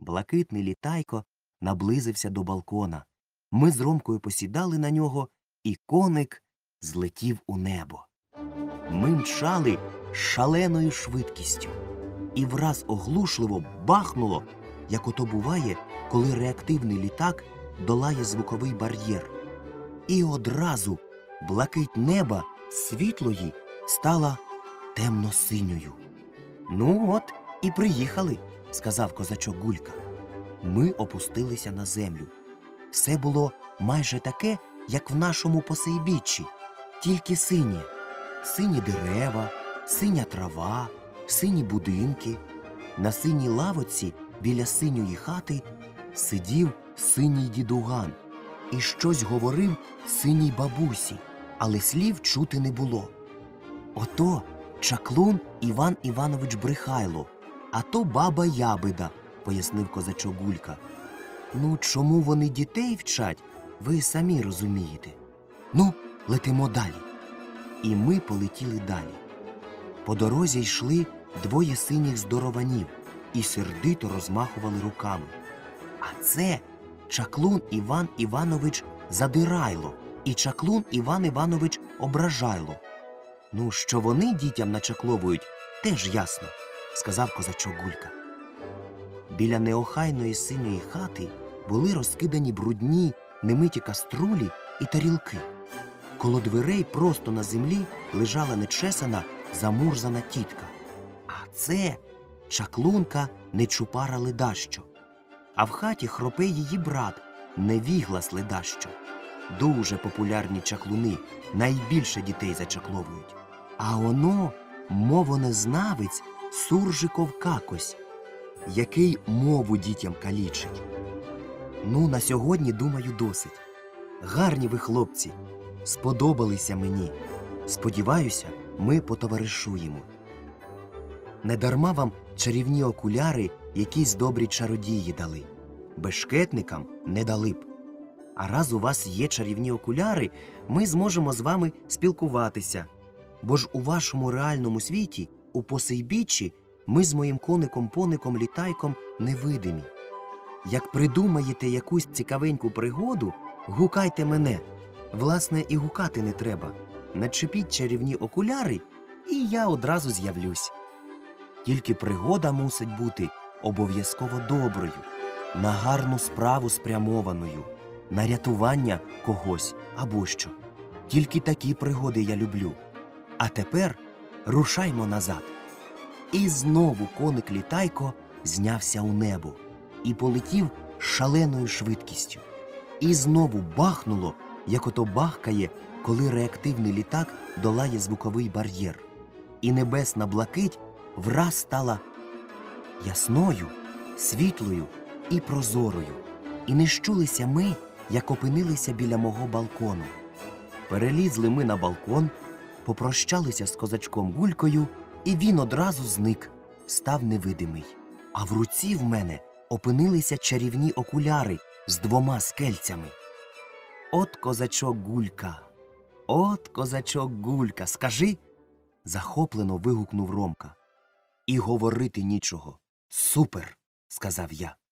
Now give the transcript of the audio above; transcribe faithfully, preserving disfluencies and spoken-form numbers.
Блакитний літайко наблизився до балкона. Ми з Ромкою посідали на нього, і коник злетів у небо. Ми мчали шаленою швидкістю. І враз оглушливо бахнуло, як ото буває, коли реактивний літак долає звуковий бар'єр. І одразу блакить неба світлої стала темно-синьою. «Ну от і приїхали», – сказав козачок Гулька. Ми опустилися на землю. Все було майже таке, як в нашому Посейбіччі, тільки синє. Сині дерева, синя трава, сині будинки. На синій лавоці біля синьої хати сидів синій дідуган і щось говорив синій бабусі, але слів чути не було. Ото чаклун Іван Іванович Брехайло, а то баба Ябеда, пояснив козачок Гулька. Ну, чому вони дітей вчать, ви самі розумієте. Ну, летимо далі. І ми полетіли далі. По дорозі йшли двоє синіх здорованів і сердито розмахували руками. А це чаклун Іван Іванович Задирайло і чаклун Іван Іванович Ображайло. Ну, що вони дітям начакловують, теж ясно, сказав козачок Гулька. Біля неохайної синьої хати були розкидані брудні, немиті каструлі і тарілки. Коло дверей просто на землі лежала нечесана, замурзана тітка. А це чаклунка Нечупара Ледащо. А в хаті хропе її брат Невіглас Ледащо. Дуже популярні чаклуни, найбільше дітей зачакловують. А оно мовонезнавець Суржиков Какось, який мову дітям калічить. Ну, на сьогодні, думаю, досить. Гарні ви, хлопці, сподобалися мені. Сподіваюся, ми потоваришуємо. Недарма вам чарівні окуляри якісь добрі чародії дали. Бешкетникам не дали б. А раз у вас є чарівні окуляри, ми зможемо з вами спілкуватися. Бо ж у вашому реальному світі, у Посейбіччі, ми з моїм коником-поником-літайком невидимі. Як придумаєте якусь цікавеньку пригоду, гукайте мене. Власне, і гукати не треба. Начепіть чарівні окуляри, і я одразу з'явлюсь. Тільки пригода мусить бути обов'язково доброю, на гарну справу спрямованою, на рятування когось або що. Тільки такі пригоди я люблю. А тепер рушаймо назад. І знову коник Літайко знявся у небо і полетів шаленою швидкістю. І знову бахнуло, як ото бахкає, коли реактивний літак долає звуковий бар'єр. І небесна блакить враз стала ясною, світлою і прозорою. І не щулися ми, як опинилися біля мого балкону. Перелізли ми на балкон, попрощалися з козачком Гулькою, і він одразу зник, став невидимий. А в руці в мене опинилися чарівні окуляри з двома скельцями. От козачок Гулька, от козачок Гулька, скажи, захоплено вигукнув Ромка. І говорити нічого. Супер, сказав я.